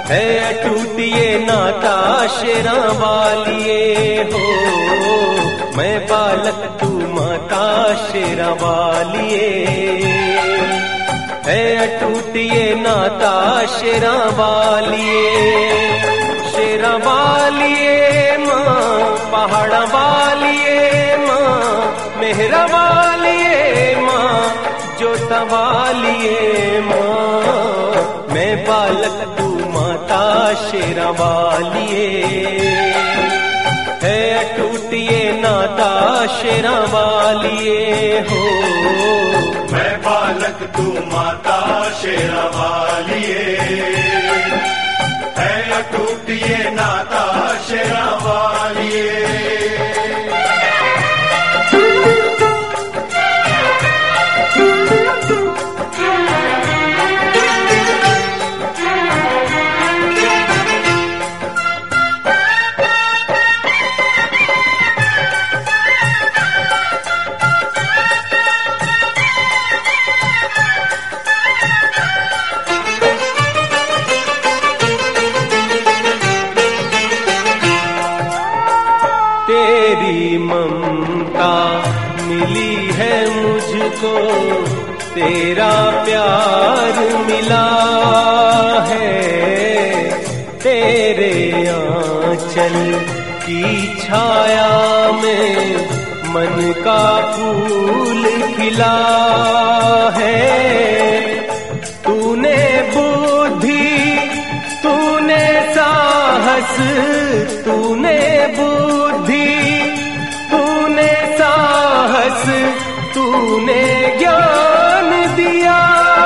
है अटूट ये नाता शेरा वालिए हो। मैं बालक तू माता शेरा वालिए, है अटूट ये नाता शेरा वालिए। शेरा वालिए माँ, पहाड़ा वालिए माँ, मेहरा वालिए माँ, जोता वालिए माँ। मैं बालक तू माता शेरा वालिए, है अटूट ये नाता शेरा वालिए हो। मैं बालक तू माता शेरा वालिए, है अटूट ये नाता शेरा वालिए। तेरी ममता मिली है मुझको, तेरा प्यार मिला है। तेरे आंचल की छाया में मन का फूल खिला है। तूने बुद्धि, तूने साहस, तूने बुद्धि, तूने साहस, तूने ज्ञान दिया।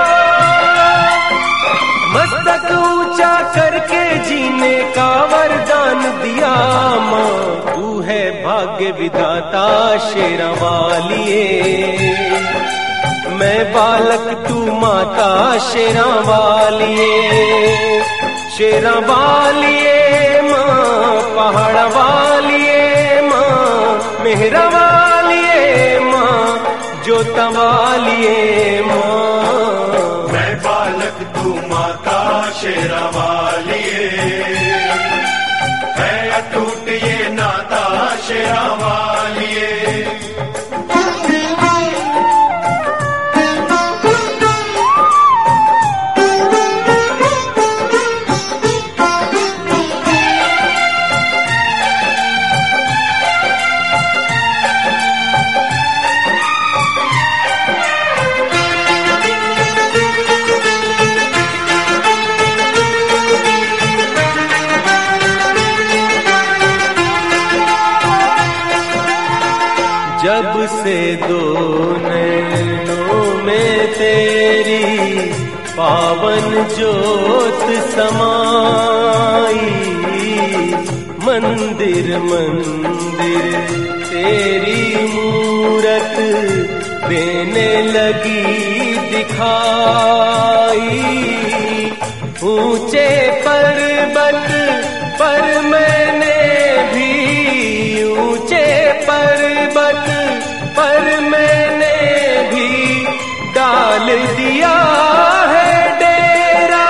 मस्तक ऊंचा करके जीने का वरदान दिया। माँ तू है भाग्य विधाता शेरा वालिए, मैं बालक तू माता शेरा वालिए। शेरा वालिए माँ, पहाड़ा वालिए माँ, मेहरा वालिए माँ, जोता वालिए माँ। मैं बालक तू माता शेरा वालिए, है अटूट ये नाता शेरा वालिए। जब से दो नैनों में तेरी पावन जोत समाई, मंदिर मंदिर तेरी मूरत देने लगी दिखाई। ऊंचे पर्वत पर मैंने भी, ऊंचे पर्वत पर मैंने भी डाल दिया है डेरा।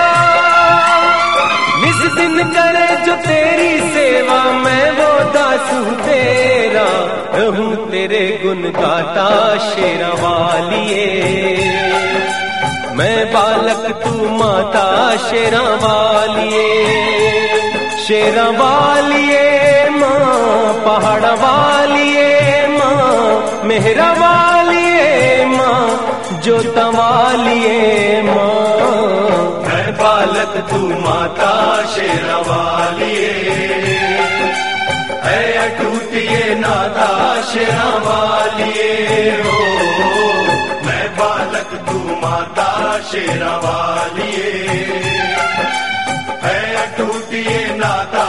निस दिन करे जो तेरी सेवा, मैं वो दास हूँ तेरा। रहूं तेरे गुण गाता शेरा वालिए, मैं बालक तू माता शेरा वालिए। शेरा वालिए माँ, पहाड़ा वालिए माँ, मेहरा वालिए माँ, जोता वालिए माँ। मैं बालक तू माता शेरा वालिए, है अटूट ये नाता शेरा वालिए हो। मैं बालक तू माता शेरा वालिए, है अटूट ये नाता